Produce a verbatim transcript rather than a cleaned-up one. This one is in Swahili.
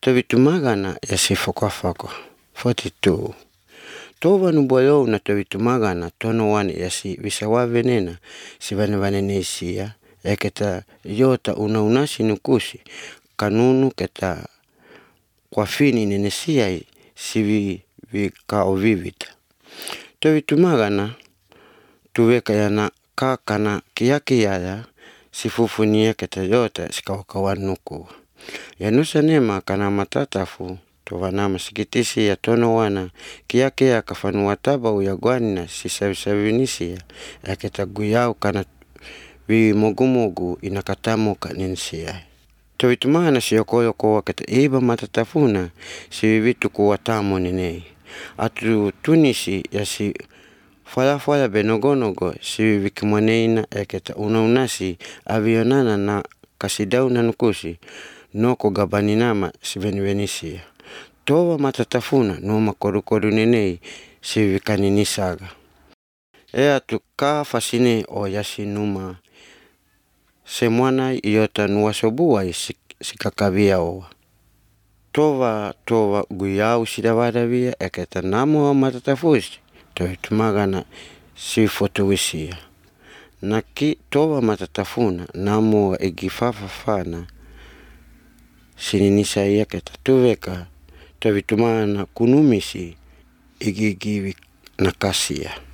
Tawitumagana yasi fokafako forty-two. Tova nuboyo na tawitumagana tono wani yasi wisawavenena sivanevanenesia eketa yota una unasi nukusi kanunu keta kwa fini nenesia sivi vikao vivita. Tawitumagana tuweka yana kakana kiakiaya sifufunia keta yota sikawakawanuku. Yanusa nema kana matatafu tovanama sikitisi ya tono wana kiakea kafanu wataba uyagwanina sisavisavinisia ya keta guyau kana vi mogu mogu inakatamu kaninsia. Tawitumagana siyoko yoko waketa iba matatafuna sivivitu kuwatamu ninei. Atu tunisi ya si faya faya benogonogo sivivikimwaneina ya keta unaunasi avionana na kasidau nanukusi noko gabaninama sivenvenisia. Towa matatafuna noma koru koru nenei sivikaninisaga. Ea tuka fasine o yasinuma semwana iyota nuwasobua sikakavia owa. Towa towa guyau sidawadavia eketa namu wa matatafusi tawitumagana sifotowisia. Naki towa matatafuna namu wa igifafafana sininisa iya keta tuweka tawitumagana kunumisi igigivi nakasia.